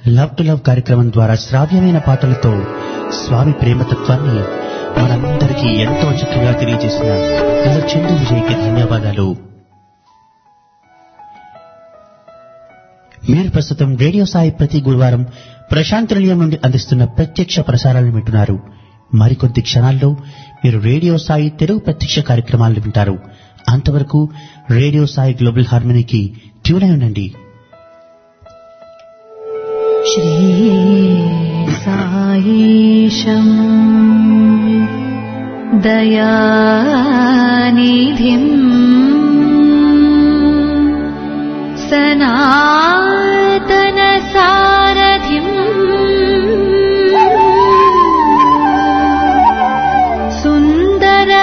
Love to love కార్యక్రమం ద్వారా శ్రావ్యమైన పాటలతో స్వామి ప్రేమతత్వాన్ని మనందరికీ ఎంతో చక్కగా తెలియజేసిన చందు విజయ్కి ధన్యవాదాలు. మీరు ప్రస్తుతం రేడియో సాయి ప్రతి గురువారం ప్రశాంత్ నిలయం నుండి అందిస్తున్న ప్రత్యక్ష ప్రసారాలను వింటున్నారు. మరికొద్ది క్షణాల్లో మీరు రేడియో సాయి తెలుగు ప్రత్యక్ష కార్యక్రమాలను వింటారు. అంతవరకు రేడియో సాయి గ్లోబల్ హార్మనీకి ట్యూన్ అయి ఉండండి. శ్రీ సాయేశం దయానిధిం సనాతన సారథిం సుందర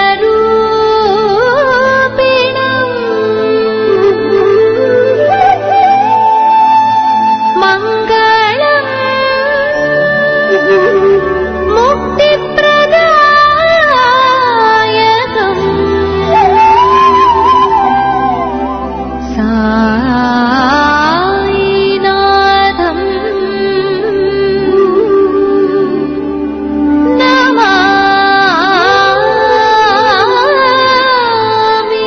రూపిణం మంగళం ముక్తిప్రదాయకం సాయినాథం నమామి.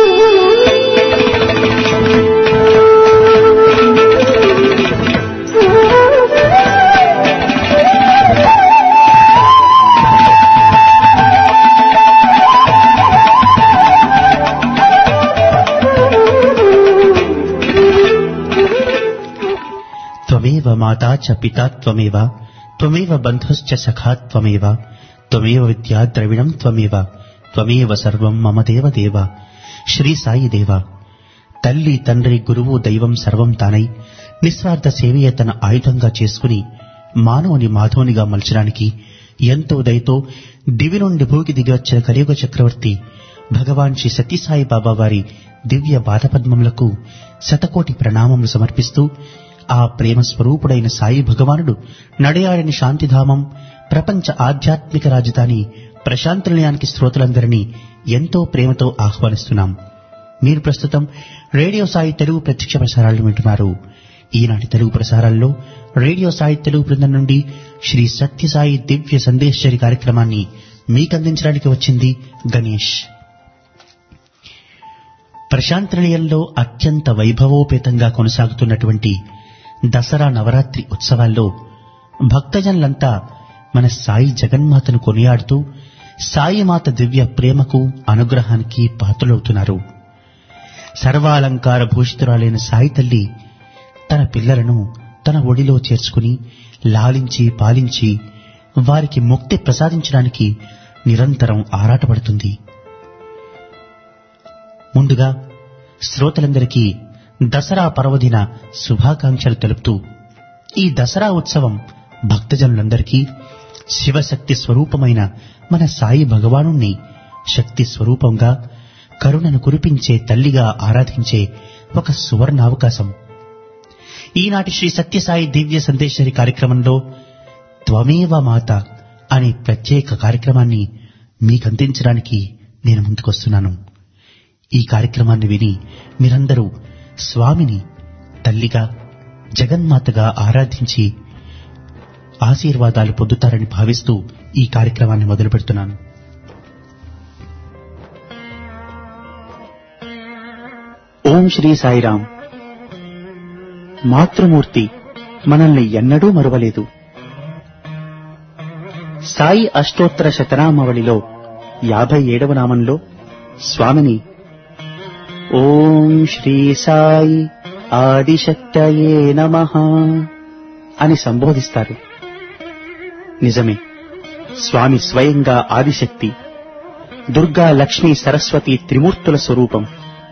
త్వమేవ మాతా చ పితా త్వమేవ త్వమేవ బంధుశ్చ సఖా త్వమేవ త్వమేవ విద్యా ద్రవిణం త్వమేవ త్వమేవ సర్వం మమ దేవ దేవ. శ్రీ సాయి దేవ, తల్లి తండ్రి గురువు దైవం సర్వం తానై నిస్వార్థ సేవయే తన ఆయుధంగా చేసుకుని మానవుని మాధవునిగా మలచడానికి ఎంతో దయతో దివి నుండి భూకి దిగివచ్చిన కలియుగ చక్రవర్తి భగవాన్ శ్రీ సత్యసాయి బాబా వారి దివ్య పాదపద్మములకు శతకోటి ప్రణామములు సమర్పిస్తూ, ఆ ప్రేమ స్వరూపుడైన సాయి భగవానుడు నడయాడని శాంతిధామం ప్రపంచ ఆధ్యాత్మిక రాజధాని ప్రశాంత నిలయానికి శ్రోతలందరినీ ఎంతో ప్రేమతో ఆహ్వానిస్తున్నాం. మీరు ప్రస్తుతం రేడియో సాయి తెలుగు ప్రత్యక్ష ప్రసారాలను వింటున్నారు. ఈనాటి తెలుగు ప్రసారాల్లో రేడియో సాయి తెలుగు బృందం నుండి శ్రీ సత్యసాయి దివ్య సందేశ్వరి కార్యక్రమాన్ని మీకందించడానికి వచ్చింది గణేష్. ప్రశాంత నిలయంలో అత్యంత వైభవోపేతంగా కొనసాగుతున్నటువంటి దసరా నవరాత్రి ఉత్సవాల్లో భక్తజనులంతా మన సాయి జగన్మాతను కొనియాడుతూ సాయిమాత దివ్య ప్రేమకు అనుగ్రహానికి పాత్రులవుతున్నారు. సర్వాలంకార భూషితురాలైన సాయి తల్లి తన పిల్లలను తన ఒడిలో చేర్చుకుని లాలించి పాలించి వారికి ముక్తి ప్రసాదించడానికి నిరంతరం ఆరాటపడుతుంది. ముందుగా శ్రోతలందరికీ దసరా పర్వదిన శుభాకాంక్షలు తెలుపుతూ, ఈ దసరా ఉత్సవం భక్తజనులందరికీ శివశక్తి స్వరూపమైన మన సాయి భగవానుణ్ణి శక్తి స్వరూపంగా కరుణను కురిపించే తల్లిగా ఆరాధించే ఒక సువర్ణావకాశం. ఈనాటి శ్రీ సత్యసాయి దివ్య సందేశ్వరి కార్యక్రమంలో త్వమేవ మాత అనే ప్రత్యేక కార్యక్రమాన్ని మీకందించడానికి నేను ముందుకొస్తున్నాను. ఈ కార్యక్రమాన్ని విని మీరందరూ స్వామిని తల్లిగా జగన్మాతగా ఆరాధించి ఆశీర్వాదాలు పొందుతారని భావిస్తూ ఈ కార్యక్రమాన్ని మొదలు పెడుతున్నాను. ఓం శ్రీ సాయిరాం. మాతృమూర్తి మనల్ని ఎన్నడూ మరువలేదు. సాయి అష్టోత్తర శతనామావళిలో 57వ నామంలో స్వామిని ఓం శ్రీ సాయి ఆదిశక్తయే నమః అని సంబోధిస్తారు. నిజమే, స్వామి స్వయంగా ఆదిశక్తి, దుర్గా లక్ష్మీ సరస్వతి త్రిమూర్తుల స్వరూపం.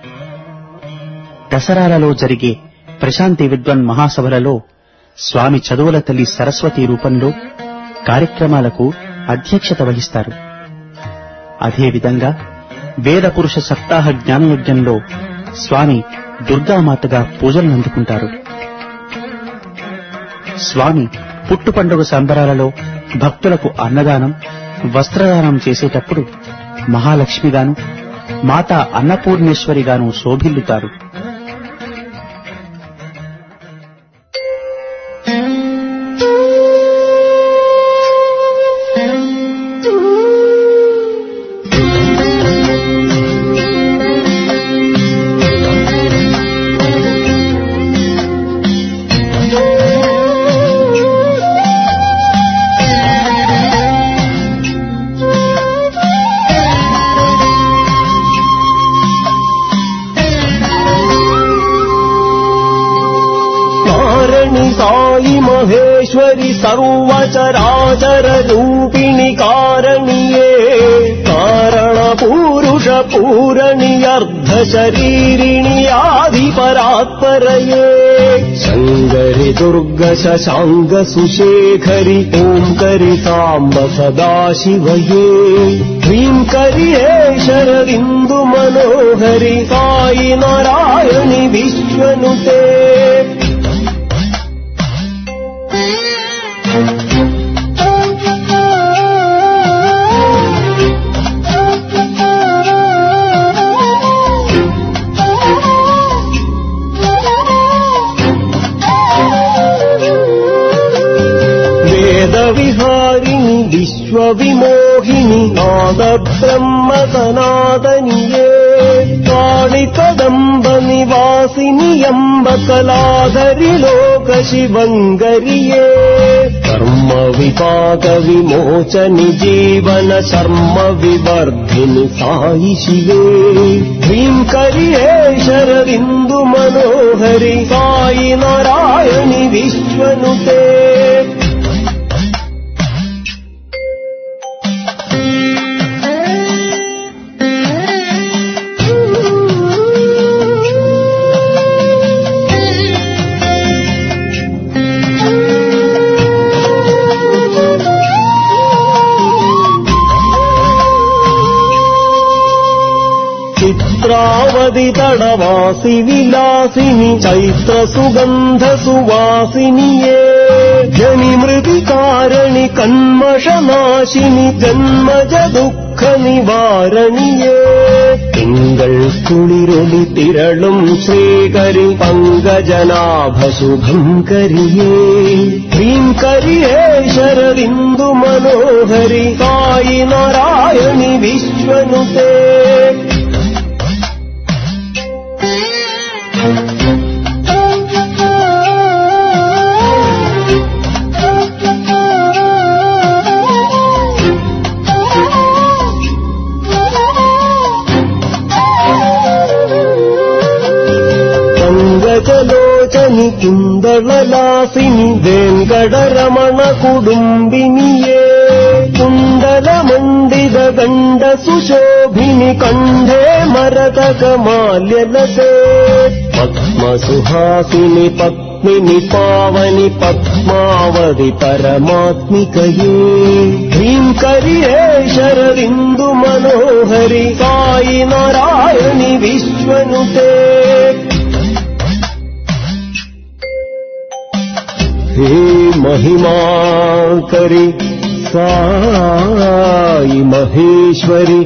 దసరాలలో జరిగే ప్రశాంతి విద్వన్ మహాసభలలో స్వామి చదువుల తల్లి సరస్వతి రూపంలో కార్యక్రమాలకు అధ్యక్షత వహిస్తారు. అదేవిధంగా వేద పురుష సప్తాహ జ్ఞానయజ్ఞంలో స్వామి దుర్గామాతగా పూజలను అందుకుంటారు. స్వామి పుట్టు పండుగ సంబరాలలో భక్తులకు అన్నదానం, వస్త్రదానం చేసేటప్పుడు మహాలక్ష్మిగాను మాతా అన్నపూర్ణేశ్వరిగాను శోభిల్లుతారు. నారాయణి సాయి మహేశ్వరి సర్వచరాచర రూపిణి కారణియే కారణ పురుష పూరణి అర్ధ శరీరిణి ఆది పరాత్పరయే శంకరి దుర్గ శశాంక సుశేఖరి ఓంకరి సాంబ సదాశివయే హ్రీంకరి హే శరదిందు మనోహరి సాయి నారాయణి విశ్వనుతే విహారిణి విశ్వవిమోహిని నాద బ్రహ్మ సనాతనియే కాళి కదంబ నివాసిని అంబ కళాధరి లోక శివంగరియే కర్మ విపాక విమోచని జీవన శర్మ వివర్ధిని సాయి శివే హ్రీంకరి హే శరదిందు మనోహరి సాయి నారాయణి విశ్వనుతే చిత్రావతి తడవాసి విలాసిని చైత్ర సుగంధ సువాసినియే జని మృతి కారణి కన్మషనాశిని జన్మజ దుఃఖ నివారణియే తింగళ్ కుళిరొలి తిరళుం శ్రీకరి పంకజనాభ శుభంకరియే హ్రీంకరి హే శరదిందు మనోహరి సాయి నారాయణి విశ్వనుతే పంకజలోచని కుందళలాసిని వెంకటరమణ కుడుంబినియే కుండల మండిద గండ సుశోభిని కంఠే మరకక మాల్యలసే పద్మ సుహాసిని పద్మిని పావని పద్మావతి పరమాత్మికయే హ్రీంకరి హే శరదిందు మనోహరి సాయి నారాయణి విశ్వనుతే హే మహిమాకరి సాయి మహేశ్వరి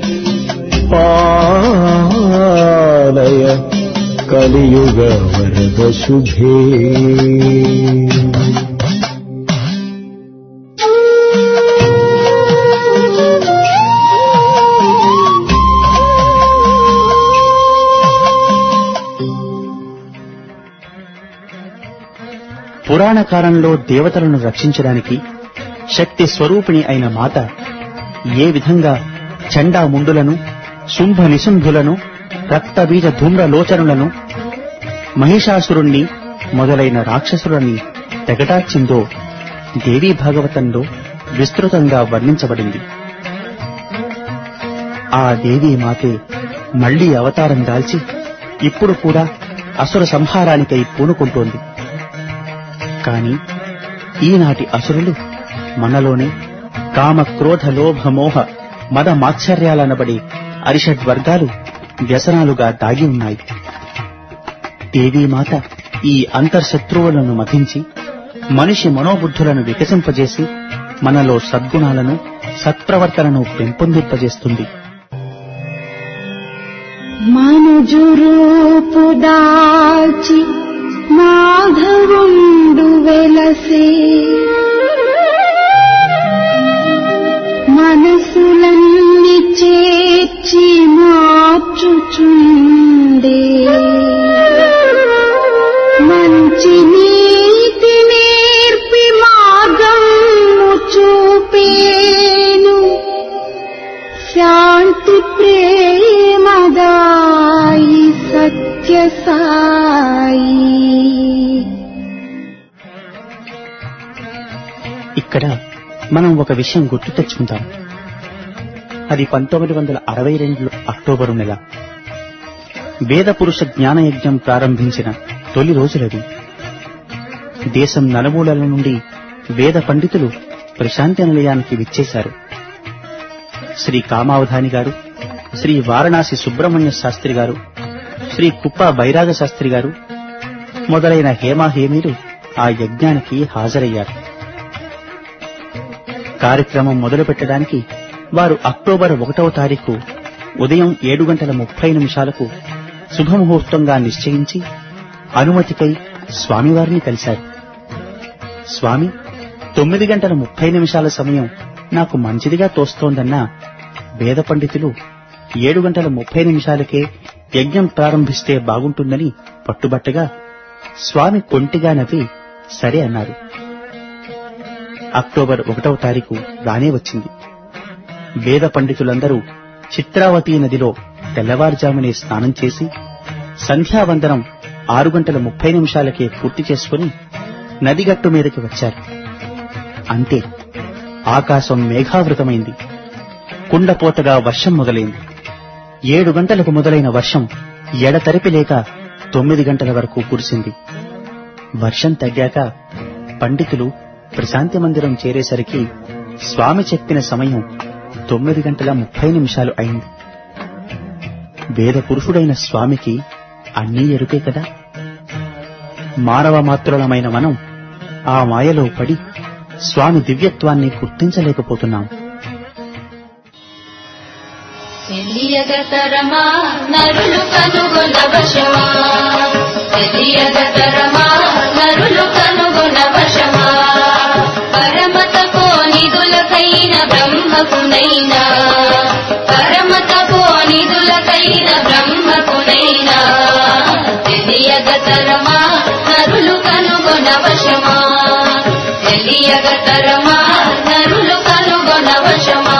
పాలయ కలియుగ వరద శుభే పురాణ కాలంలో దేవతలను రక్షించడానికి శక్తి స్వరూపిణి అయిన మాత ఏ విధంగా చండాముండులను శుంభ నిశుంభులను రక్తబీజ ధూమ్రలోచనులను మహిషాసురుణ్ణి మొదలైన రాక్షసులని తెగటార్చిందో దేవీ భాగవతంలో విస్తృతంగా వర్ణించబడింది. ఆ దేవీ మాతే మళ్లీ అవతారం దాల్చి ఇప్పుడు కూడా అసుర సంహారానికై పూనుకుంటోంది. కాని ఈనాటి అసురులు మనలోనే కామ క్రోధ లోభ మోహ మద మాత్సర్యాలనబడి అరిషడ్వర్గాలు వ్యసనాలుగా దాగి ఉన్నాయి. దేవీమాత ఈ అంతర్శత్రువులను మథించి మనిషి మనోబుద్ధులను వికసింపజేసి మనలో సద్గుణాలను సత్ప్రవర్తనను పెంపొందింపజేస్తుంది. మనుజురూపు దాల్చి మాధవుండు వెలసే మనసులన్ని చేర్చి మార్చుచుండే మంచి నీతి నేర్పి మార్గము చూపేను శాంతి ప్రేమదాయి సత్య సాయి. ఇక్కడ మనం ఒక విషయం గుర్తు తెచ్చుకుంటాం. అది 1962 అక్టోబరు నెల వేద పురుష జ్ఞానయజ్ఞం ప్రారంభించిన తొలి రోజులవి. దేశం నలుమూలల నుండి వేద పండితులు ప్రశాంతి నిలయానికి విచ్చేశారు. శ్రీ కామావధాని గారు, శ్రీ వారణాసి సుబ్రహ్మణ్య శాస్త్రి గారు, శ్రీ కుప్ప బైరాగ శాస్త్రి గారు మొదలైన హేమాహేమీలు ఆ యజ్ఞానికి హాజరయ్యారు. కార్యక్రమం మొదలు పెట్టడానికి వారు అక్టోబర్ 1వ తారీఖు ఉదయం 7:30 శుభముహూర్తంగా నిశ్చయించి అనుమతికై స్వామివారిని కలిశారు. స్వామి, 9:30 సమయం నాకు మంచిదిగా తోస్తోందన్న వేద పండితులు 7:30కే యజ్ఞం ప్రారంభిస్తే బాగుంటుందని పట్టుబట్టగా స్వామి కొంటిగా నవ్వి సరే అన్నారు. అక్టోబర్ 1వ తారీఖు రానే వచ్చింది. వేద పండితులందరూ చిత్రావతీ నదిలో తెల్లవారుజామునే స్నానం చేసి సంధ్యావందనం 6:30కే పూర్తి చేసుకుని నదిగట్టు మీదకి వచ్చారు. అంతే, ఆకాశం మేఘావృతమైంది. కుండపోతగా వర్షం మొదలైంది. 7 గంటలకు మొదలైన వర్షం ఎడతెరిపి లేక 9 గంటల వరకు కురిసింది. వర్షం తగ్గాక పండితులు ప్రశాంతి మందిరం చేరేసరికి స్వామి చెప్పిన సమయం 9:30 అయింది. వేద పురుషుడైన స్వామికి అన్నీ ఎరుకే కదా. మానవ మాత్రులమైన మనం ఆ మాయలో పడి స్వామి దివ్యత్వాన్ని గుర్తించలేకపోతున్నాం. తెలియగతరమా నరులు కనుగొనవశమా, తెలియగతరమా నరులు కనుగొనవశమా, పరమతపో నిధులకైన బ్రహ్మకునైనా, పరమతపో నిధులకైన బ్రహ్మకునైనా, తెలియగతరమా నరులు కనుగొనవశమా, తెలియగతరమా నరులు కనుగొనవశమా.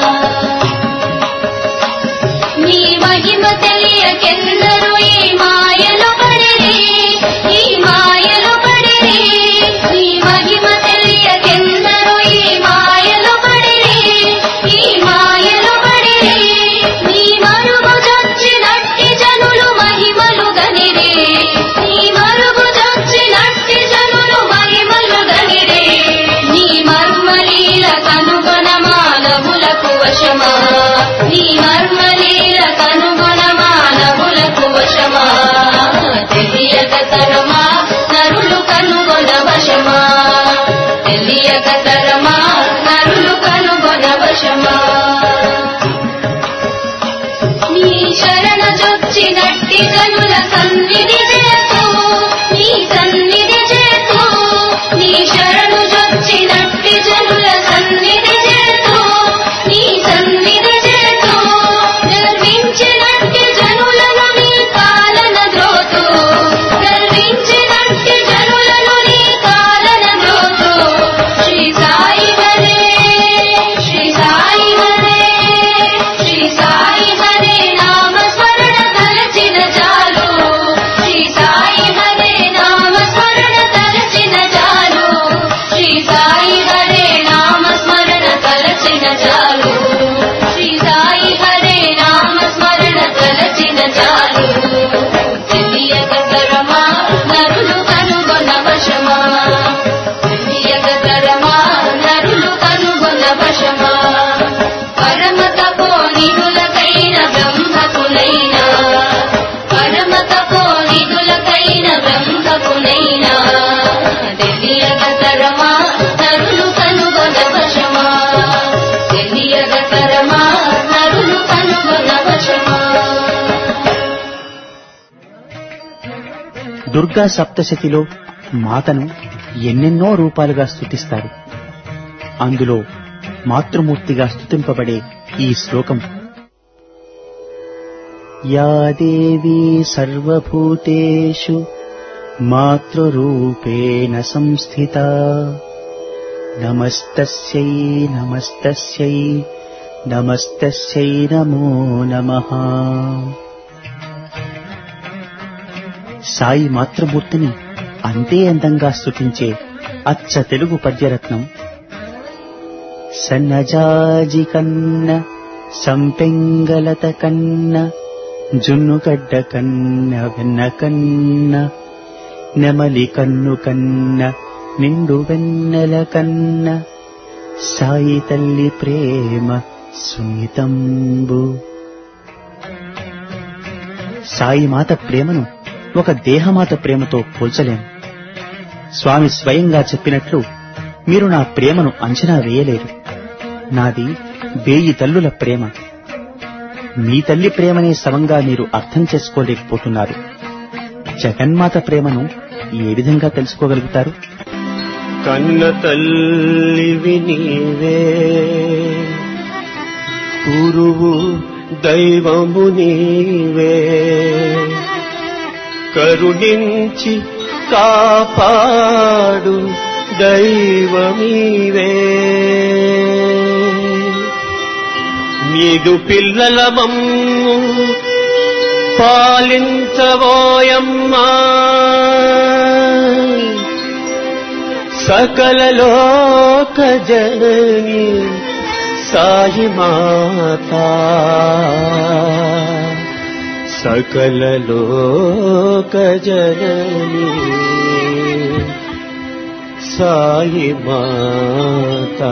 నీ మహిమ తెలియకెందరూ ఈ మాయలు పడిరి, ఈ మాయలు పడిరి, నీ మహిమ తెలియకెందరూ ఈ మాయలు పడిరి, ఈ మాయలు పడిరి, నీ మరుగు జొచ్చినట్టి జనులు మహిమలు గనిరి, నీ మరుగు జొచ్చినట్టి జనులు మహిమలు గనిరి, నీ మర్మలీల కనుగొన మానవులకు వశమా, నీ మర్మలీల కనుగొన మానవులకు వశమా, తెలియగతరమా నరులు కనుగొన వశమా, తెలియగతరమా నరులు కనుగొన వశమా. నీ శరణ జొచ్చినట్టి జనుల సన్నిధి చేతు, నీ సన్నిధి చేతు, నీ శరణు జొచ్చినట్టి జనుల సన్నిధి చేతు, నీ సన్నిధి చేతు, గర్వించినట్టి జనులను నీ కాలన ద్రోతు, గర్వించినట్టి జనులను నీ కాలన ద్రోతు. శ్రీ సాయి హరే, శ్రీ సాయి హరే, శ్రీ సాయి హరే నామ స్మరణ తలచిన చాలు, శ్రీ సాయి హరే నామ స్మరణ తలచిన చాలు, శ్రీ సాయి హరే నామ స్మరణ తలచిన చాలు, శ్రీ సాయి హరే నామ స్మరణ తలచిన చాలు. తెలియగతరమా నరులు కనుగొన వశమా, తెలియగతరమా నరులు కనుగొన వశమా, పరమతపో నిధులకైన బ్రహ్మకునైనా, పరమతపో నిధులకైన బ్రహ్మకునైనా, తెలియగతరమా నరులు కనుగొన వశమా, తెలియగతరమా నరులు కనుగొన వశమా. దుర్గా సప్తశతిలో మాతను ఎన్నెన్నో రూపాలుగా స్తుతిస్తారు. అందులో మాతృమూర్తిగా స్తుతింపబడే ఈ శ్లోకం, యా దేవీ సర్వభూతేషు మాతృరూపేణ సంస్థితా, నమస్తస్యై నమస్తస్యై నమస్తస్యై నమో నమః. సాయి మాతృమూర్తిని అంతే అందంగా స్తుతించే అచ్చ తెలుగు పద్యరత్నం సన్నజాజి కన్న సంపెంగలత కన్న జున్నుగడ్డ కన్న వెన్న కన్న నెమలి కన్ను కన్న నిండు వెన్నెల కన్న సాయి తల్లి ప్రేమ సున్నితంబు. సాయి మాత ప్రేమను ఒక దేహమాత ప్రేమతో పోల్చలేం. స్వామి స్వయంగా చెప్పినట్లు, మీరు నా ప్రేమను అంచనా వేయలేరు. నాది 1000 తల్లుల ప్రేమ. మీ తల్లి ప్రేమనే సమంగా మీరు అర్థం చేసుకోలేకపోతున్నారు. జగన్మాత ప్రేమను ఏ విధంగా తెలుసుకోగలుగుతారు? కన్న తల్లివి నీవే, గురువు దైవము నీవే, కరుణించి కాపాడు దైవమీవే. నీదు పిల్లల మమ్ము పాలించబోయమ్మా, సకల లోక జనని సాయి మాతా, సకల లోక జనని సాయి మాతా.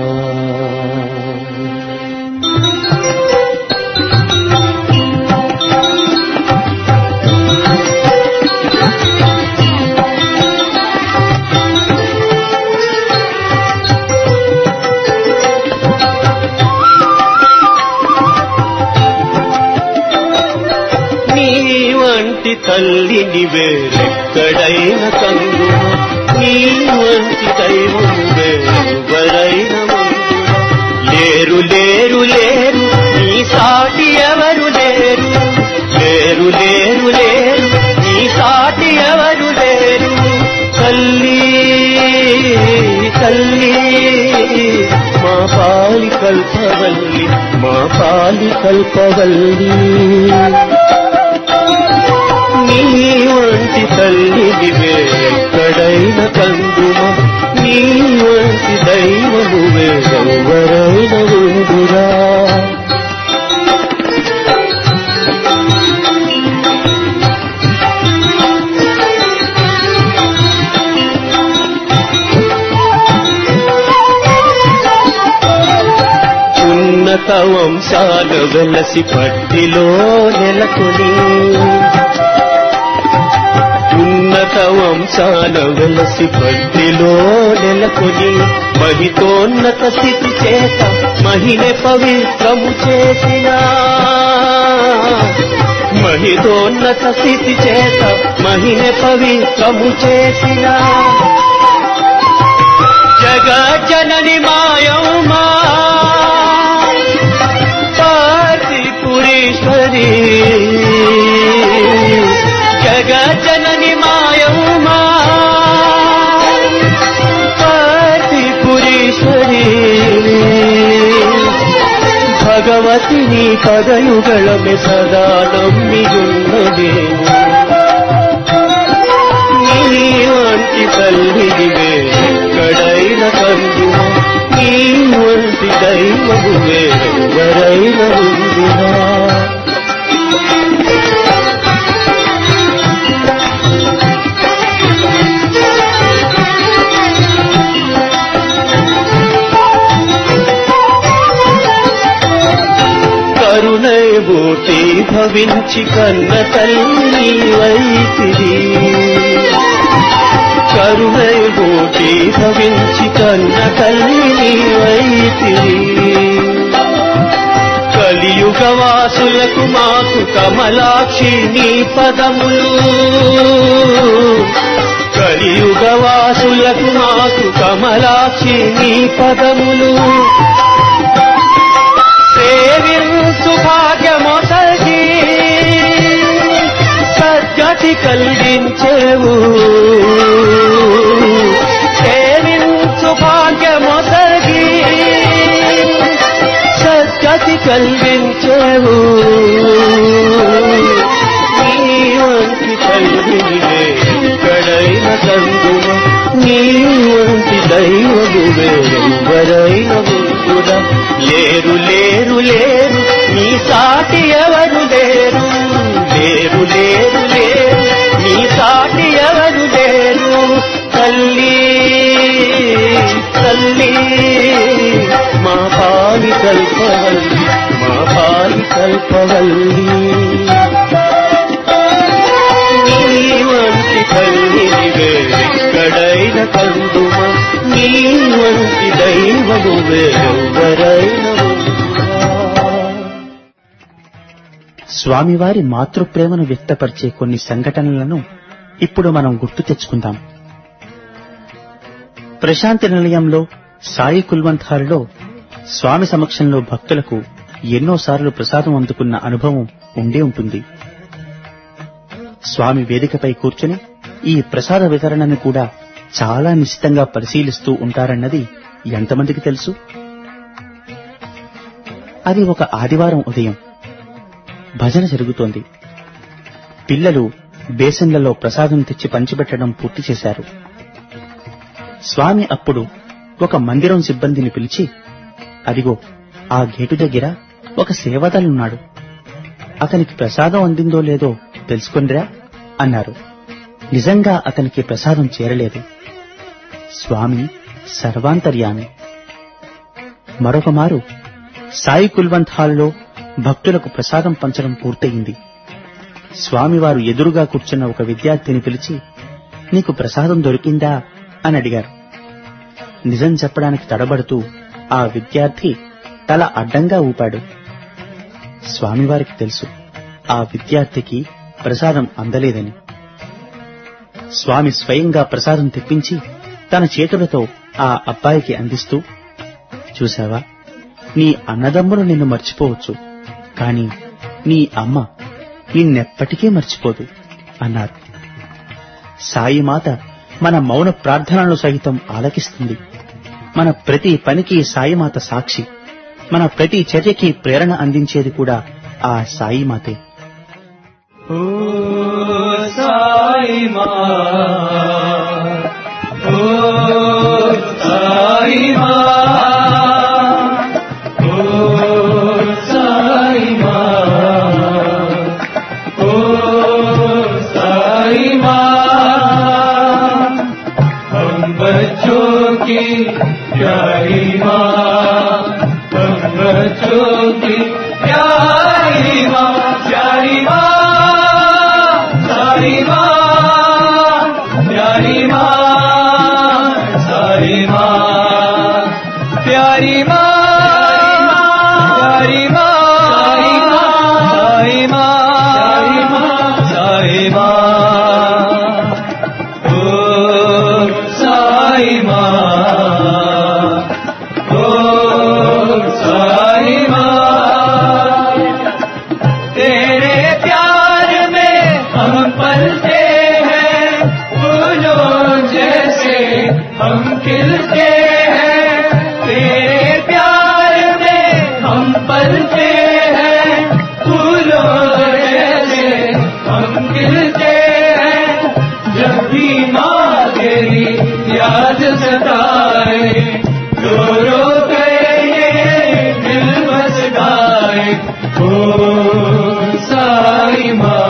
తల్లిని వేరెక్కడైన కందున, నీ వంటి దైవం వేరెవరైన మందున లేరు లేరు లేరు, నీ సాటి ఎవరు లేరు. లేరు లేరు లేరు, నీ సాటి ఎవరు లేరు. తల్లి తల్లి మా పాలి కల్పవల్లి, మా పాలి కల్పవల్లి. నీ వంటి తల్లిని వేరెక్కడైన కందుమ, నీ వంటి దైవము వేరెవరైన ఉండురా. ఉన్నత వంశాల వెలసి పట్టిలో నెలకొని, ఉన్నత వంశాల వెలసి పట్టిలో నెలకొని, మహితోన్నత స్థితి చేత మహిళ పవిత్రము చేసిన, మహితోన్నత స్థితి చేత మహిళ పవిత్రము చేసిన జగజ్జనని మాయమ్మా పార్వతీపురీశ్వరి. జగజ్జనని మాయమ్మా పార్వతీపురీశ్వరి. భగవతిని పదయుగళమె సదా నమ్మియున్నదేము. నీ వంటి తల్లిని వేరెక్కడైన కందున, నీ వంటి దైవము వేరెవరైన ఉండునా. కరుణైబూటి భవించి కన్న తల్లి వైతిరి, కరుణైబూటి భవించి కన్న తల్లి వైతిరి. కలియుగ వాసులకు మాకు కమలాక్షి నీ పదములు, కలియుగ వాసులకు మాకు కమలాక్షి నీ పదములు. సేవించు భాగ్యమొసగి సద్గతి కలిగించేవు, సేవించు భాగ్యమొసగి సద్గతి కలిగించేవు. నీ వంటి తల్లిని వేరెక్కడైన కందున, నీ వంటి దైవము వేరెవరైన లేరురా, లేరు లేరు లేరు నీ సాటి ఎవరు లేరు, లేరు లేరు లేరు నీ సాటి ఎవరు లేరు. తల్లి తల్లి మా పాలి కల్పవల్లి, మా పాలి కల్పవల్లి. నీ వంటి తల్లిని వేరెక్కడైన కందుమా, నీ వంటి దైవము వేరెవరైన ఉందా? స్వామివారి మాతృప్రేమను వ్యక్తపరిచే కొన్ని సంఘటనలను ఇప్పుడు మనం గుర్తు తెచ్చుకుందాం. ప్రశాంతి నిలయంలో సాయి కుల్వంత్ హాల్లో స్వామి సమక్షంలో భక్తులకు ఎన్నోసార్లు ప్రసాదం అందుకున్న అనుభవం ఉండే ఉంటుంది. స్వామి వేదికపై కూర్చుని ఈ ప్రసాద వితరణను కూడా చాలా నిశితంగా పరిశీలిస్తూ ఉంటారన్నది ఎంతమందికి తెలుసు? అది ఒక ఆదివారం ఉదయం. భజన జరుగుతోంది. పిల్లలు బేసిన్లలో ప్రసాదం తెచ్చి పంచిపెట్టడం పూర్తి చేశారు. స్వామి అప్పుడు ఒక మందిరం సిబ్బందిని పిలిచి, అదిగో ఆ గేటు దగ్గర ఒక సేవదలున్నాడు, అతనికి ప్రసాదం అందిందో లేదో తెలుసుకొనిరా అన్నారు. నిజంగా అతనికి ప్రసాదం చేరలేదు. స్వామి సర్వాంతర్యామి. మరొక మారు సాయి కుల్వంత్ హాల్లో భక్తులకు ప్రసాదం పంచడం పూర్తయింది. స్వామివారు ఎదురుగా కూర్చున్న ఒక విద్యార్థిని పిలిచి, నీకు ప్రసాదం దొరికిందా అని అడిగారు. నిజం చెప్పడానికి తడబడుతూ ఆ విద్యార్థి తల అడ్డంగా ఊపాడు. స్వామివారికి తెలుసు ఆ విద్యార్థికి ప్రసాదం అందలేదని. స్వామి స్వయంగా ప్రసాదం తెప్పించి తన చేతులతో ఆ అబ్బాయికి అందిస్తూ, చూశావా, నీ అన్నదమ్ములు నిన్ను మర్చిపోవచ్చు, కాని నీ అమ్మ నిన్నెప్పటికీ మర్చిపోదు అన్నారు. సాయిమాత మన మౌన ప్రార్థనలు సహితం ఆలకిస్తుంది. మన ప్రతి పనికి సాయిమాత సాక్షి. మన ప్రతి చర్యకి ప్రేరణ అందించేది కూడా ఆ సాయిమాతే. ఓ సాయిమా, ఓ సాయిమా, ఓ సాయిమా, ఓ సాయిమా. हम बच्चों की प्यारी माँ, हम बच्चों की प्यारी माँ, प्यारी माँ, सारी माँ, प्यारी माँ, सारी माँ, प्यारी माँ, प्यारी माँ, सारी माँ, सारी माँ, सारी माँ. हम खिलते हैं तेरे प्यार में, हम पलते हैं फूलों जैसे हम खिलते हैं. जब भी माँ तेरी याद सताए, रो रो कर ये दिल बस गाए. ओ साई माँ,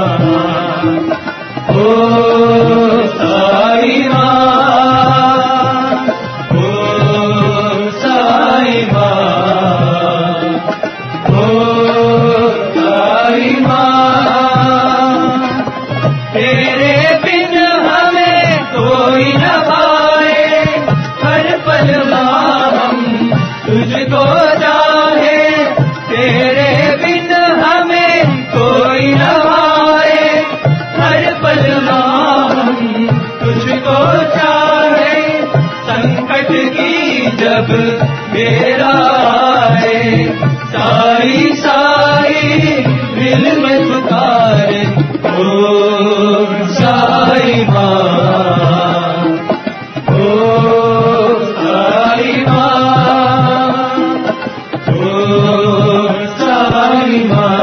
ओ साई माँ, जब मेरा आए साई साई दिल में पुकारे. ओ साई माँ, ओ साई माँ, ओ साई माँ,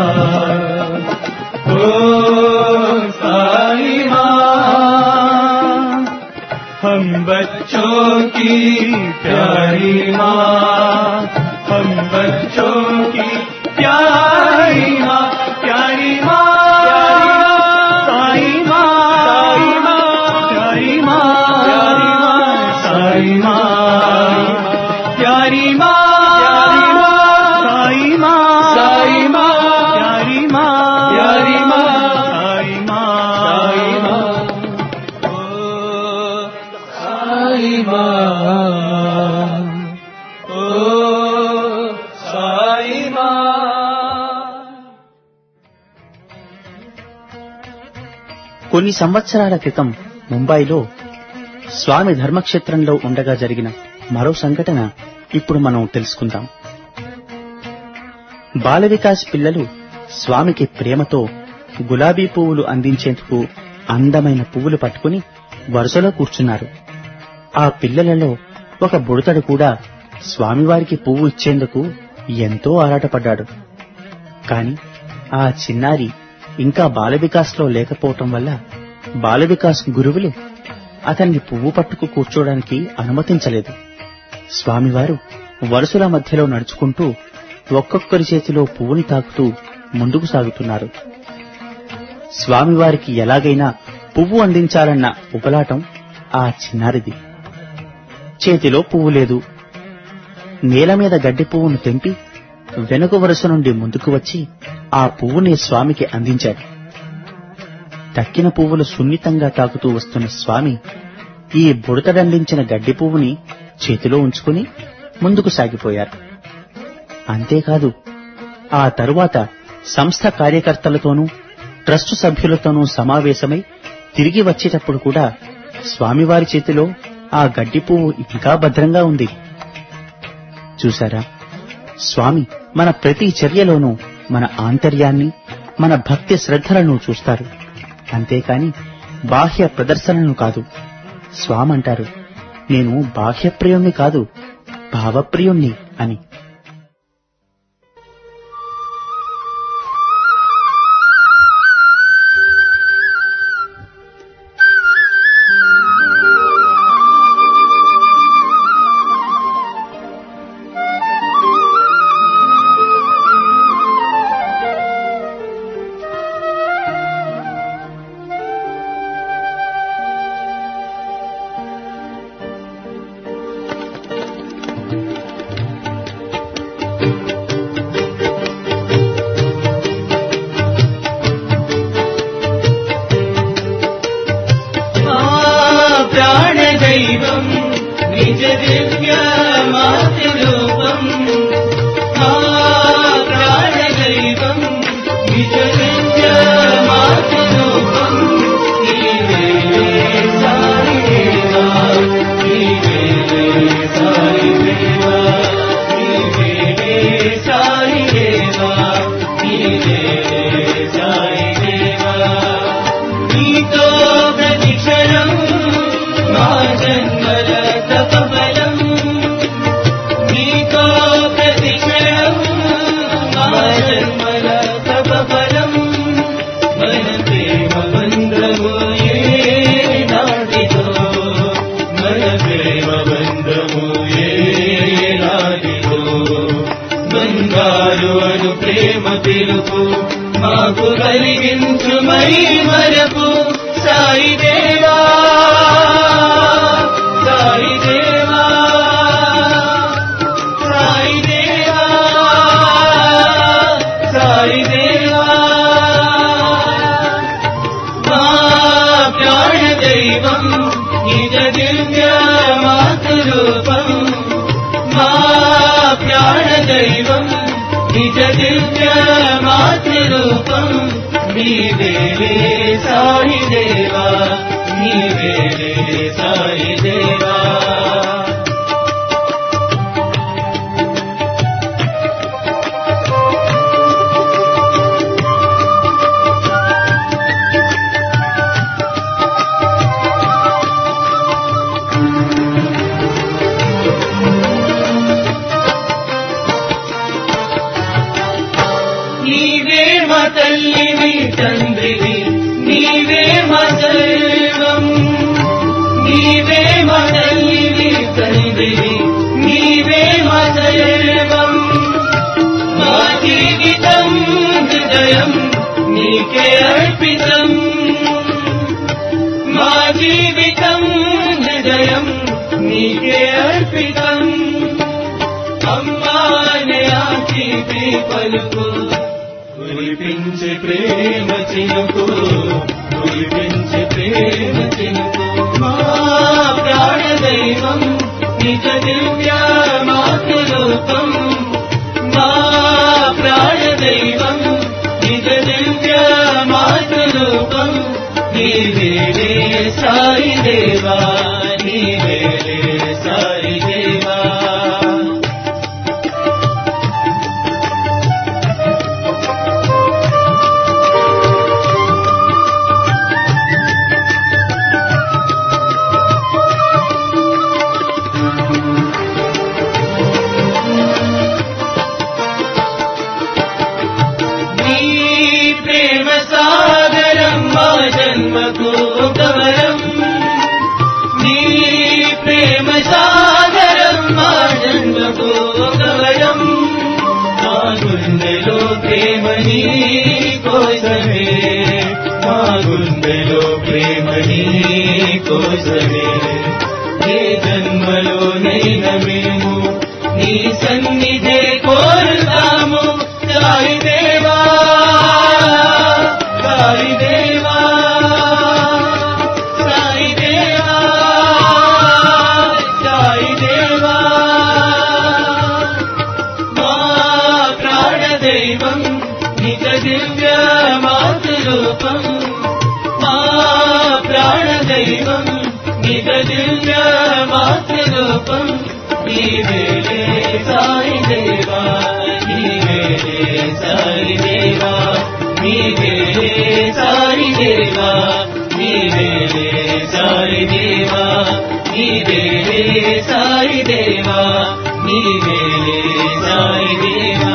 ओ साई माँ. हम बच्चों की प्यारी माँ, हम बच्चों की प्यारी माँ, प्यारी माँ, साई माँ, प्यारी माँ, साई माँ, प्यारी माँ, साई माँ, साई माँ, प्यारी माँ, प्यारी माँ, साई माँ, साई माँ, ओ साई माँ। కొన్ని సంవత్సరాల క్రితం ముంబైలో స్వామి ధర్మక్షేత్రంలో ఉండగా జరిగిన మరో సంఘటన ఇప్పుడు మనం తెలుసుకుందాం. బాల వికాస్ పిల్లలు స్వామికి ప్రేమతో గులాబీ పువ్వులు అందించేందుకు అందమైన పువ్వులు పట్టుకుని వరుసలో కూర్చున్నారు. ఆ పిల్లలలో ఒక బుడతడు కూడా స్వామివారికి పువ్వు ఇచ్చేందుకు ఎంతో ఆరాటపడ్డాడు. కాని ఆ చిన్నారి ఇంకా బాలవికాస్లో లేకపోవటం వల్ల బాలవికాస్ గురువులు అతన్ని పువ్వు పట్టుకు కూర్చోడానికి అనుమతించలేదు. స్వామివారు వరుసల మధ్యలో నడుచుకుంటూ ఒక్కొక్కరి చేతిలో పువ్వుని తాకుతూ ముందుకు సాగుతున్నారు. స్వామివారికి ఎలాగైనా పువ్వు అందించాలన్న ఉపలాటం ఆ చిన్నారిది. చేతిలో పువ్వు లేదు. నేల మీద గడ్డి పువ్వును తెంపి వెనుక వరుస నుండి ముందుకు వచ్చి ఆ పువ్వుని స్వామికి అందించాడు. తక్కిన పువ్వులు సున్నితంగా తాకుతూ వస్తున్న స్వామి ఈ బుడతడందించిన గడ్డి పువ్వుని చేతిలో ఉంచుకుని ముందుకు సాగిపోయారు. అంతేకాదు, ఆ తరువాత సంస్థ కార్యకర్తలతోనూ ట్రస్టు సభ్యులతోనూ సమావేశమై తిరిగి వచ్చేటప్పుడు కూడా స్వామివారి చేతిలో ఆ గడ్డి పువ్వు ఇంకా భద్రంగా ఉంది. చూశారా, స్వామి మన ప్రతి చర్యలోనూ మన ఆంతర్యాన్ని, మన భక్తి శ్రద్ధలను చూస్తారు. అంతేకాని బాహ్య ప్రదర్శనను కాదు. స్వామంటారు, నేను బాహ్యప్రియుణ్ణి కాదు, భావప్రియుణ్ణి అని. నీవే మా దైవం, నీవే మా దైవం. దైవం మా జీవితం హృదయం నీకే అర్పితం మా జీవితం హృదయం నీకే అర్పితం అమ్మానే ఆచిపి పలుకు కురిపించే ప్రేమ చినుకు కురిపించే ప్రేమ చినుకు మా ప్రాణ దైవం నిజ దివ్య మాతృరూపం మా ప్రాణ దైవం నిజ దివ్య మాతృరూపం నీవేలే సాయి దేవా నీవేలే సాయి దేవా కోసమే ఏ జన్మలోనైనా మేము నీ సన్నిధే కోరుతాము సాయి దేవా సాయి దేవా సాయి దేవా సాయి దేవా మా ప్రాణ దైవం నిజ దివ్య మాతృరూపం మా ప్రాణ దైవం నిజ దివ్య మాతృరూపం నీవేలే సాయి దేవా నీవేలే సాయి దేవా నీవేలే సాయి దేవా నీవేలే సాయి దేవా నీవేలే సాయి దేవా నీవేలే సాయి దేవా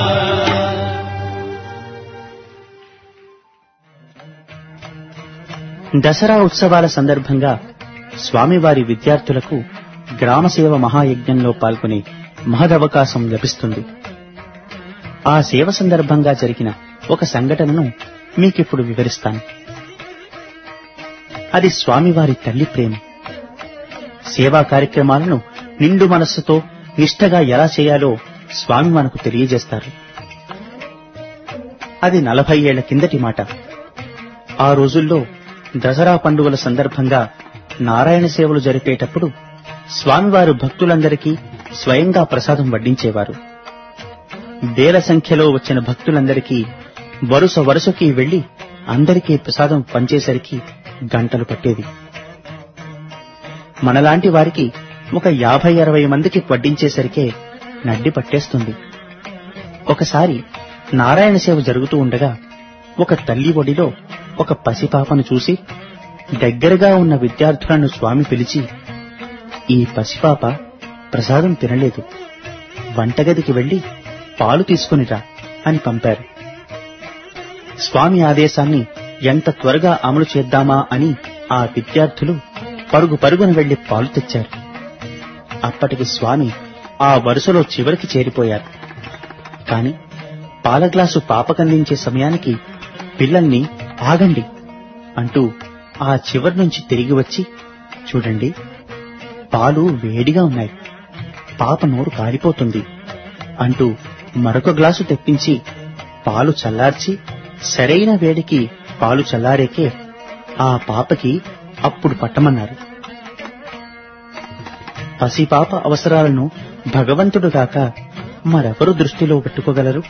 దసరా ఉత్సవాల సందర్భంగా స్వామివారి విద్యార్థులకు గ్రామసేవ మహాయజ్ఞంలో పాల్గొనే మహదవకాశం లభిస్తుంది. ఆ సేవ సందర్భంగా జరిగిన ఒక సంఘటనను మీకిప్పుడు వివరిస్తాను. అది స్వామివారి తల్లి ప్రేమ. సేవా కార్యక్రమాలను నిండు మనస్సుతో నిష్ఠగా ఎలా చేయాలో స్వామి మనకు తెలియజేస్తారు. అది 40 ఏళ్ల కిందటి మాట. ఆ రోజుల్లో దసరా పండుగల సందర్భంగా నారాయణ సేవలు జరిపేటప్పుడు స్వామివారు భక్తులందరికీ స్వయంగా ప్రసాదం వడ్డించేవారు. వేల సంఖ్యలో వచ్చిన భక్తులందరికీ వరుసకి వెళ్లి అందరికీ ప్రసాదం పంచేసరికి గంటలు పట్టేది. మనలాంటి వారికి ఒక 50-60 మందికి వడ్డించేసరికే నడ్డి పట్టేస్తుంది. ఒకసారి నారాయణ సేవ జరుగుతూ ఉండగా ఒక తల్లి ఒడిలో ఒక పసిపాపను చూసి దగ్గరగా ఉన్న విద్యార్థులను స్వామి పిలిచి, ఈ పసిపాప ప్రసాదం తినలేదు, వంటగదికి వెళ్లి పాలు తీసుకునిరా అని పంపారు. స్వామి ఆదేశాన్ని ఎంత త్వరగా అమలు చేద్దామా అని ఆ విద్యార్థులు పరుగున వెళ్లి పాలు తెచ్చారు. అప్పటికి స్వామి ఆ వరుసలో చివరికి చేరిపోయారు. కాని పాల గ్లాసు పాపకందించే సమయానికి పిల్లల్ని ఆగండి అంటూ ఆ చివరి నుంచి తిరిగి వచ్చి, చూడండి, పాలు వేడిగా ఉన్నాయి, పాప నోరు కాలిపోతుంది అంటూ మరొక గ్లాసు తెప్పించి పాలు చల్లార్చి సరైన వేడికి పాలు చల్లారేకే ఆ పాపకి అప్పుడు పట్టమన్నారు. పసిపాప అవసరాలను భగవంతుడు కాక మరెవరు దృష్టిలో పెట్టుకోగలరు?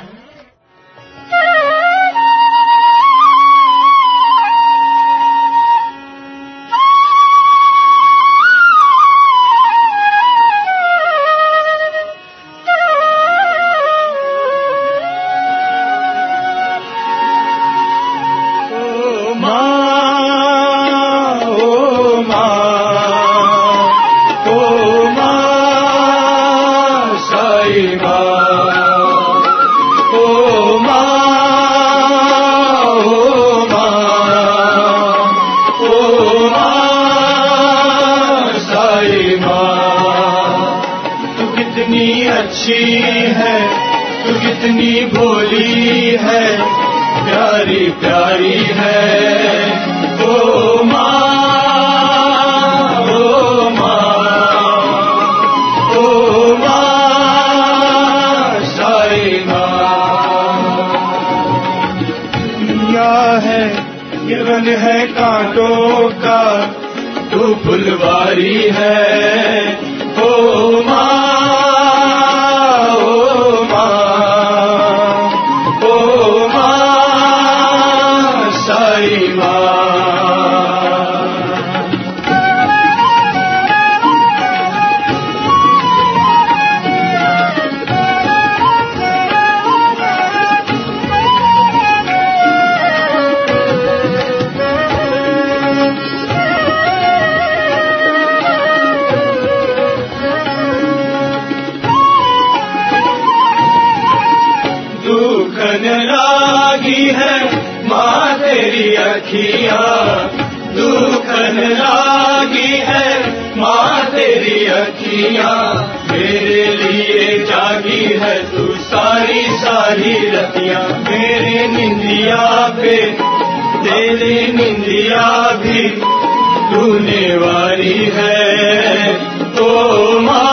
कितनी अच्छी है, तू कितनी भोली है, प्यारी प्यारी है। ओ माँ, ओ माँ, ओ माँ, साई माँ। दुनिया है ये वन है कांटों का, तू फुलवारी है। ओ माँ, ओ माँ, ओ माँ, साई माँ। लागी है माँ तेरी अखियाँ, दुखन लागी है माँ तेरी अखियाँ। मेरे लिए जागी है तू सारी सारी रतियाँ। मेरे निंदिया पे तेरी निंदिया भी तूने वारी है। ओ माँ,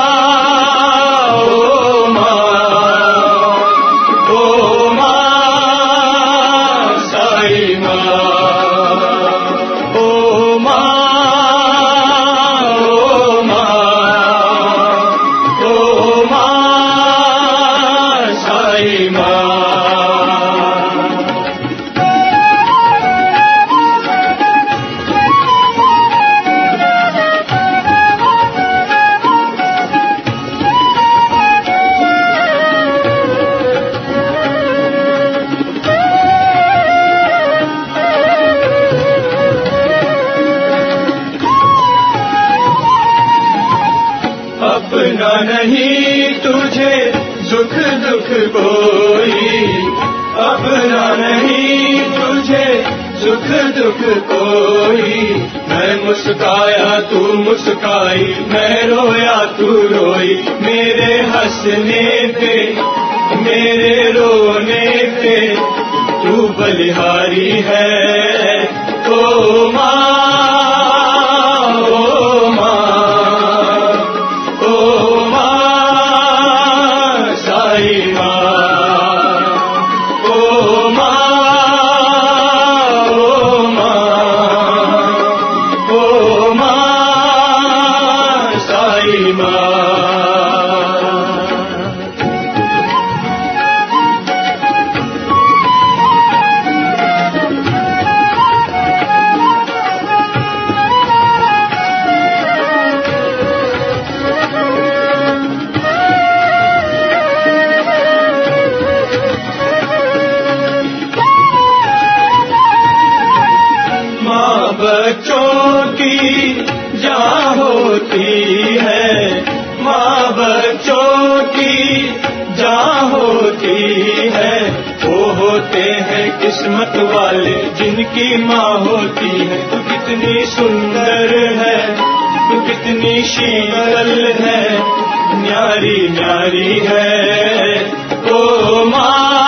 अपना नहीं तुझे सुख दुख कोई, अपना नहीं तुझे सुख दुख कोई। मैं मुस्काया तू मुस्काई, मैं रोया तू रोई। मेरे हंसने पे मेरे रोने पे तू बलिहारी है। ओ माँ, ओ माँ, बच्चों की जान होती है, माँ बच्चों की जान होती है। वो होते हैं किस्मत वाले जिनकी माँ होती है। तू कितनी सुंदर है, तू कितनी शीतल है, न्यारी न्यारी है। ओ माँ,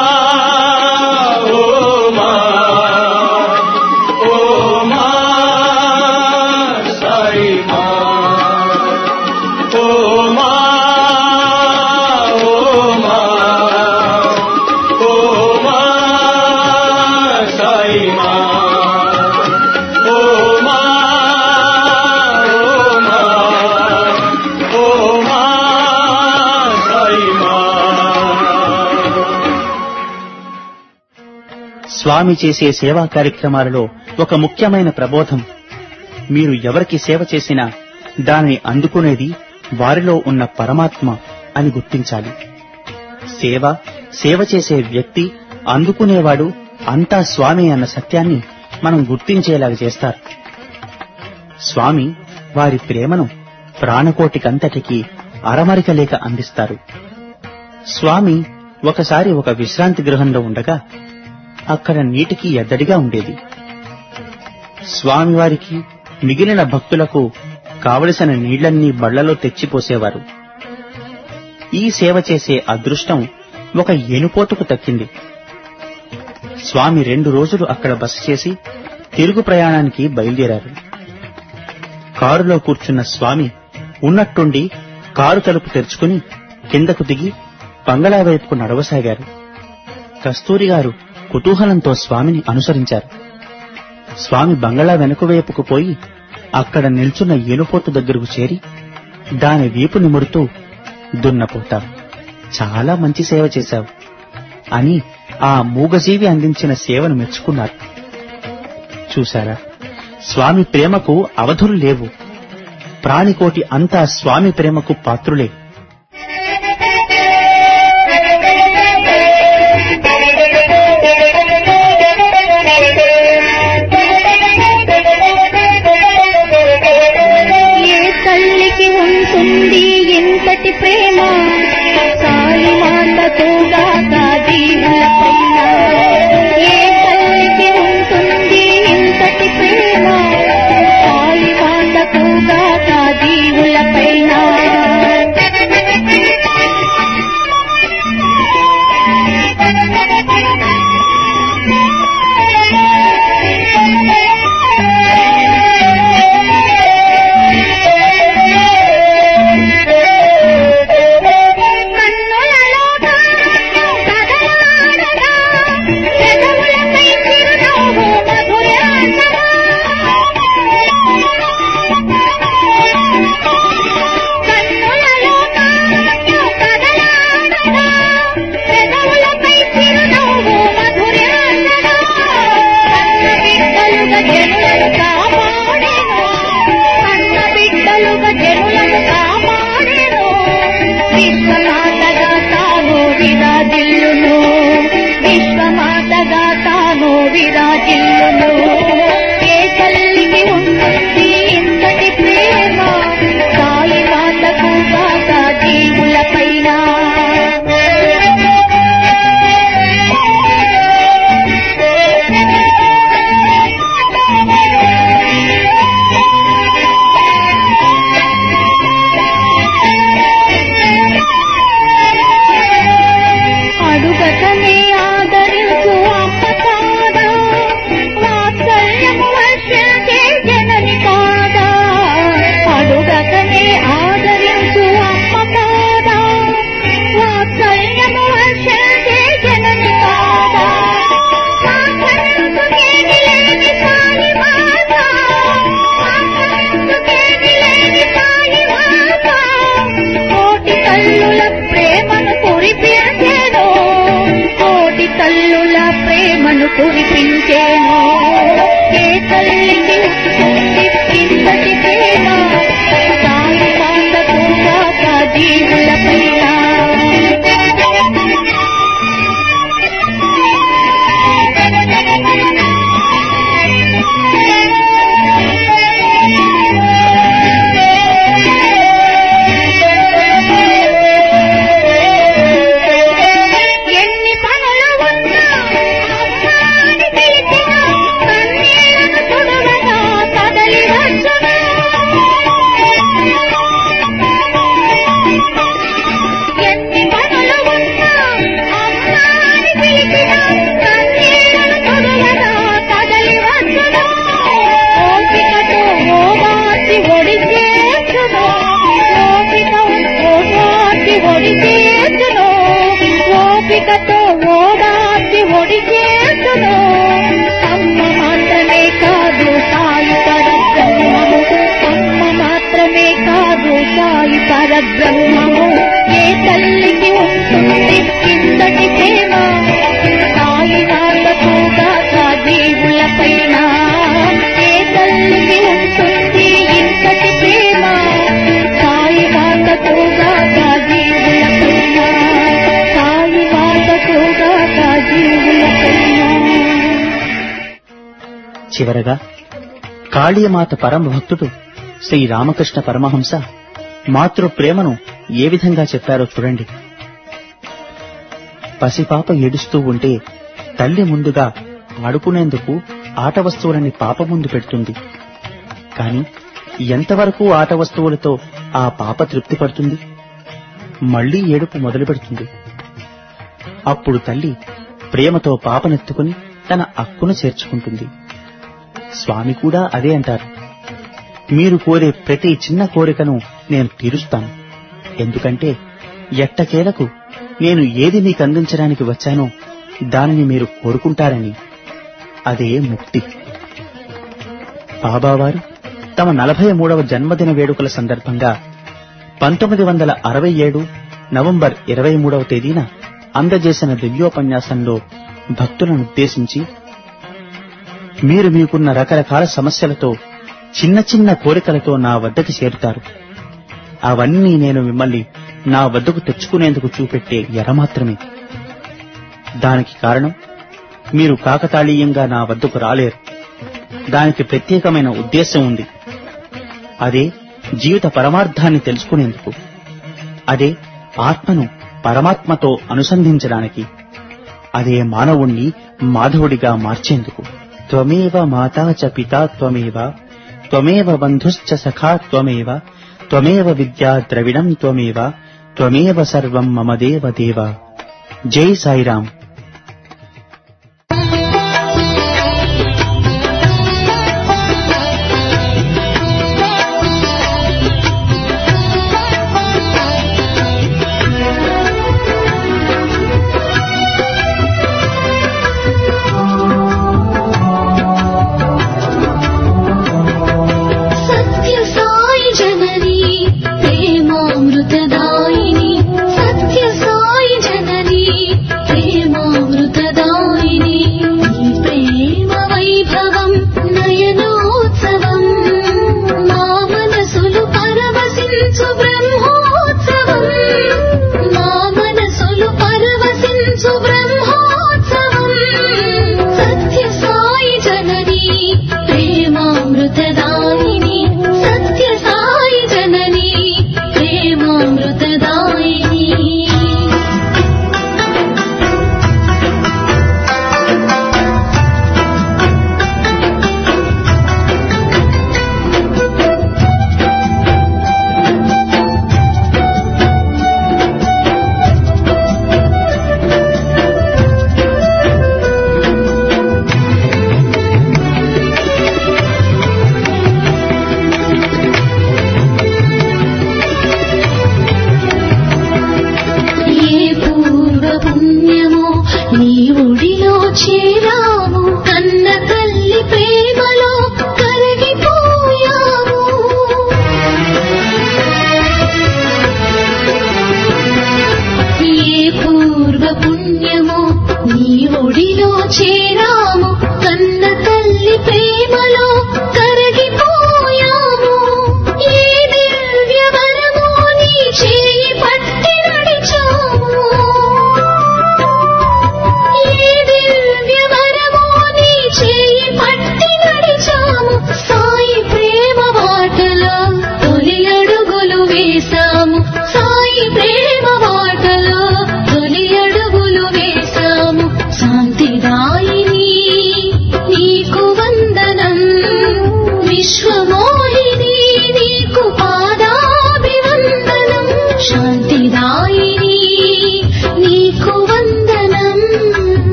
స్వామి చేసే సేవా కార్యక్రమాలలో ఒక ముఖ్యమైన ప్రబోధం, మీరు ఎవరికి సేవ చేసినా దానిని అందుకునేది వారిలో ఉన్న పరమాత్మ అని గుర్తించాలి. సేవ చేసే వ్యక్తి, అందుకునేవాడు అంతా స్వామి అన్న సత్యాన్ని మనం గుర్తించేలాగా చేస్తారు. స్వామి వారి ప్రేమను ప్రాణకోటికంతటికీ అరమరిక లేక అందిస్తారు. స్వామి ఒకసారి ఒక విశ్రాంతి గృహంలో ఉండగా అక్కడ నీటికి ఎద్దడిగా ఉండేది. స్వామివారికి మిగిలిన భక్తులకు కావలసిన నీళ్లన్నీ బళ్లలో తెచ్చిపోసేవారు. ఈ సేవ చేసే అదృష్టం ఒక ఏనుపోతుకు దక్కింది. స్వామి 2 రోజులు అక్కడ బస చేసి తిరుగు ప్రయాణానికి బయలుదేరారు. కారులో కూర్చున్న స్వామి ఉన్నట్టుండి కారు తలుపు తెరుచుకుని కిందకు దిగి బంగళా వైపుకు నడవసాగారు. కస్తూరి గారు కుతూహలంతో స్వామిని అనుసరించారు. స్వామి బంగళా వెనుక వైపుకు పోయి అక్కడ నిల్చున్న ఏనుపోతు దగ్గరకు చేరి దాని వీపు నిమురుతూ, దున్నపోత, చాలా మంచి సేవ చేశావు అని ఆ మూగజీవి అందించిన సేవను మెచ్చుకున్నారు. చూశారా, స్వామి ప్రేమకు అవధులు లేవు. ప్రాణికోటి అంతా స్వామి ప్రేమకు పాత్రులే. ప్రేమ సాయి మాతతో గాక జీవులపైన, ఏ తల్లికి ఉంటుంది ఇంతటి ప్రేమ సాయి మాతతో గాక జీవులపైన. చివరగా కాళీమాత పరమ భక్తుడు శ్రీ రామకృష్ణ పరమహంస మాతృ ప్రేమను ఏ విధంగా చెప్పారో చూడండి. పసిపాప ఏడుస్తూ ఉంటే తల్లి ముందుగా ఆడుకునేందుకు ఆట వస్తువులని పాప ముందు పెడుతుంది. కాని ఎంతవరకు ఆట వస్తువులతో ఆ పాప తృప్తి పడుతుంది? మళ్లీ ఏడుపు మొదలు పెడుతుంది. అప్పుడు తల్లి ప్రేమతో పాపనెత్తుకుని తన అక్కును చేర్చుకుంటుంది. స్వామి కూడా అదే అంటారు. మీరు కోరే ప్రతి చిన్న కోరికను నేను తీరుస్తాను. ఎందుకంటే ఎట్టకేలకు నేను ఏది మీకు అందించడానికి వచ్చానో దానిని మీరు కోరుకుంటారని. అదే ముక్తి. బాబావారు తమ 43వ జన్మదిన వేడుకల సందర్భంగా 1967 నవంబర్ 23వ తేదీన అందజేసిన దివ్యోపన్యాసంలో భక్తులనుద్దేశించి, మీరు మీకున్న రకరకాల సమస్యలతో చిన్న చిన్న కోరికలతో నా వద్దకి చేరుతారు. అవన్నీ నేను మిమ్మల్ని నా వద్దకు తెచ్చుకునేందుకు చూపెట్టే ఎర మాత్రమే. దానికి కారణం మీరు కాకతాళీయంగా నా వద్దకు రాలేరు. దానికి ప్రత్యేకమైన ఉద్దేశం ఉంది. అదే జీవిత పరమార్థాన్ని తెలుసుకునేందుకు. అదే ఆత్మను పరమాత్మతో అనుసంధించడానికి. అదే మానవుణ్ణి మాధవుడిగా మార్చేందుకు. త్వమేవ మాతా చ పితా త్వమేవ, త్వమేవ బంధుశ్చ సఖా త్వమేవ, త్వమేవ విద్యా ద్రవిణం త్వమేవ, త్వమేవ సర్వం మమ దేవ దేవ. జై సాయిరాం.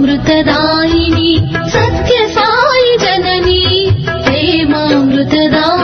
సత్య సాయి జననీ ప్రేమామృతదాయిని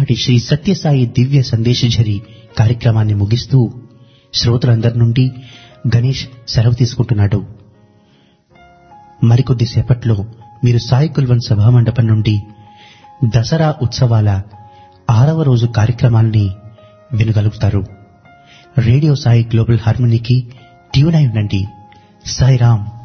అందించినటువంటి శ్రీ సత్యసాయి దివ్య సందేశఝరి కార్యక్రమాన్ని ముగిస్తూ శ్రోతలందరి నుండి గణేష్ సెలవు తీసుకుంటున్నాడు. మరికొద్ది సేపట్లో మీరు సాయి కుల్వన్ సభామండపం నుండి దసరా ఉత్సవాల 6వ రోజు కార్యక్రమాల్ని వినగలుగుతారు. రేడియో సాయి గ్లోబల్ హార్మనీకి ట్యూన్ అయి ఉండండి. సాయిరామ్.